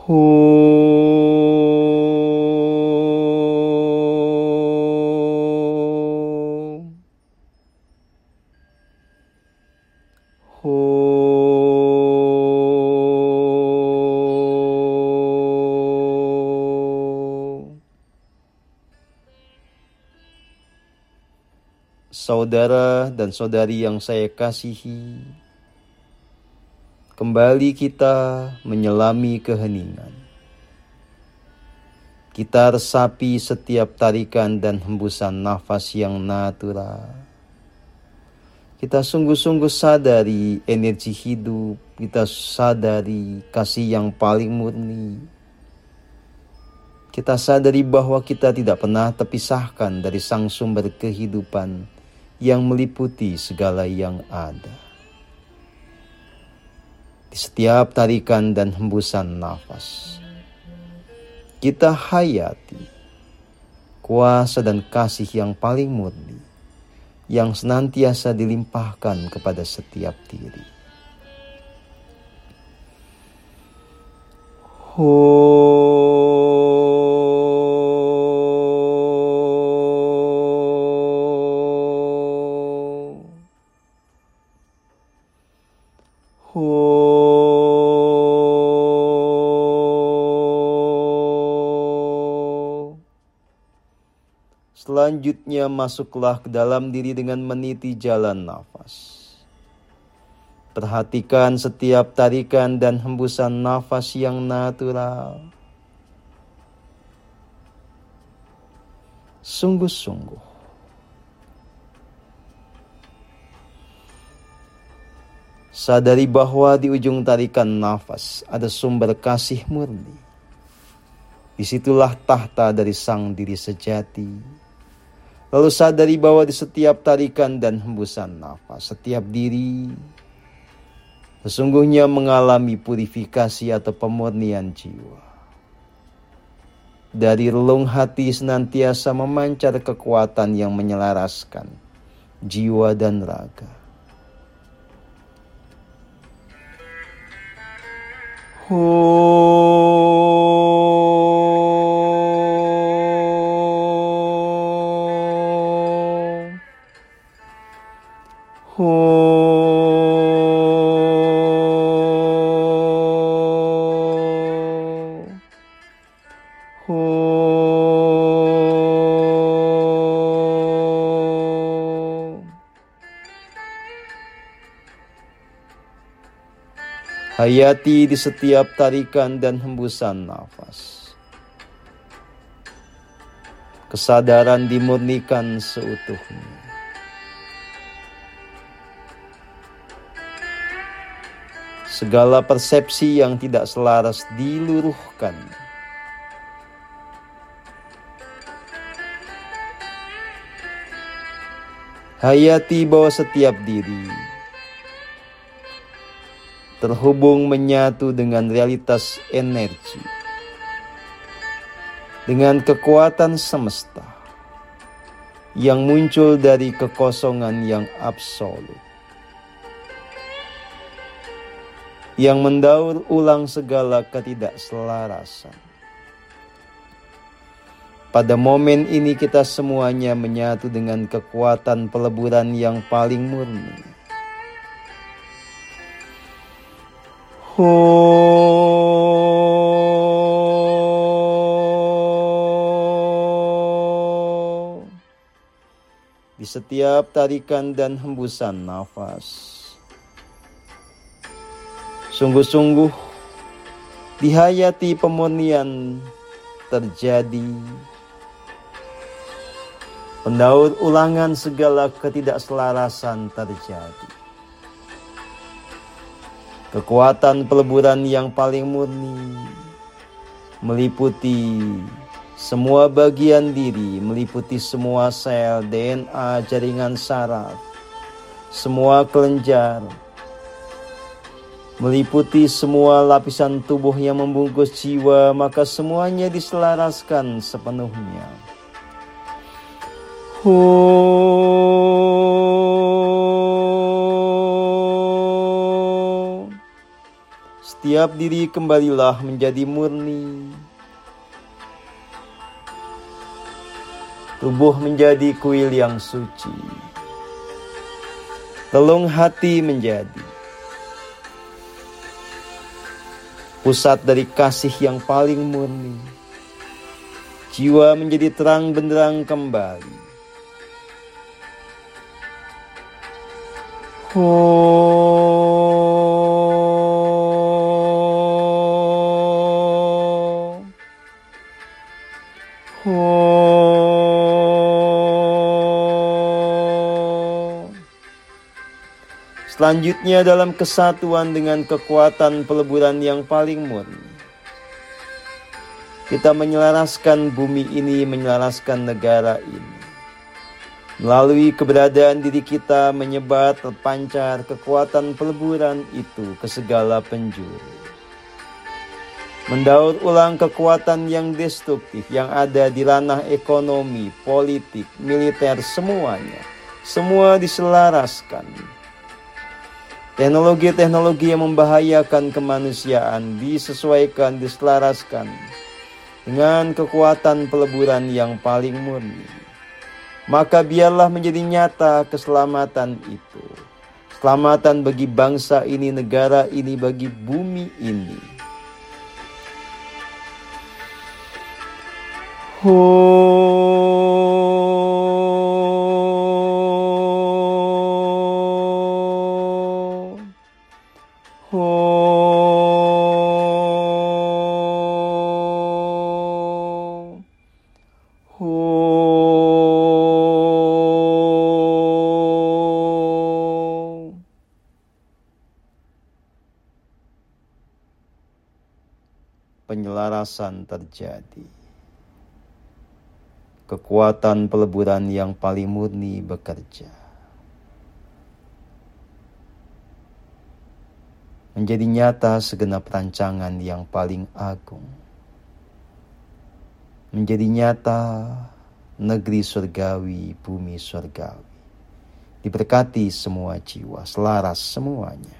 Hum. Hum. Saudara dan saudari yang saya kasihi, kembali kita menyelami keheningan. Kita resapi setiap tarikan dan hembusan nafas yang natural. Kita sungguh-sungguh sadari energi hidup, kita sadari kasih yang paling murni. Kita sadari bahwa kita tidak pernah terpisahkan dari sang sumber kehidupan yang meliputi segala yang ada. Di setiap tarikan dan hembusan nafas, kita hayati kuasa dan kasih yang paling murni yang senantiasa dilimpahkan kepada setiap diri. Selanjutnya masuklah ke dalam diri dengan meniti jalan nafas. Perhatikan setiap tarikan dan hembusan nafas yang natural. Sungguh-sungguh. Sadari bahwa di ujung tarikan nafas ada sumber kasih murni. Disitulah tahta dari sang diri sejati. Lalu sadari bahwa di setiap tarikan dan hembusan nafas, setiap diri sesungguhnya mengalami purifikasi atau pemurnian jiwa. Dari relung hati senantiasa memancar kekuatan yang menyelaraskan jiwa dan raga. Hayati di setiap tarikan dan hembusan nafas. Kesadaran dimurnikan seutuhnya. Segala persepsi yang tidak selaras diluruhkan. Hayati bahwa setiap diri terhubung menyatu dengan realitas energi, dengan kekuatan semesta yang muncul dari kekosongan yang absolut, yang mendaur ulang segala ketidakselarasan. Pada momen ini kita semuanya menyatu dengan kekuatan peleburan yang paling murni. Di setiap tarikan dan hembusan nafas, sungguh-sungguh dihayati pemurnian terjadi, pendaur ulangan segala ketidakselarasan terjadi. Kekuatan peleburan yang paling murni meliputi semua bagian diri, meliputi semua sel, DNA, jaringan saraf, semua kelenjar, meliputi semua lapisan tubuh yang membungkus jiwa, maka semuanya diselaraskan sepenuhnya. Setiap diri kembalilah menjadi murni. Tubuh menjadi kuil yang suci. Relung hati menjadi pusat dari kasih yang paling murni. Jiwa menjadi terang benderang kembali. Selanjutnya dalam kesatuan dengan kekuatan peleburan yang paling murni, kita menyelaraskan bumi ini, menyelaraskan negara ini. Melalui keberadaan diri kita menyebar terpancar kekuatan peleburan itu ke segala penjuru. Mendaur ulang kekuatan yang destruktif yang ada di ranah ekonomi, politik, militer, semuanya. Semua diselaraskan. Teknologi-teknologi yang membahayakan kemanusiaan disesuaikan, diselaraskan dengan kekuatan peleburan yang paling murni. Maka biarlah menjadi nyata keselamatan itu. Keselamatan bagi bangsa ini, negara ini, bagi bumi ini. Penyelarasan terjadi. Kekuatan peleburan yang paling murni bekerja. Menjadi nyata segenap rancangan yang paling agung. Menjadi nyata negeri surgawi, bumi surgawi. Diberkati semua jiwa, selaras semuanya.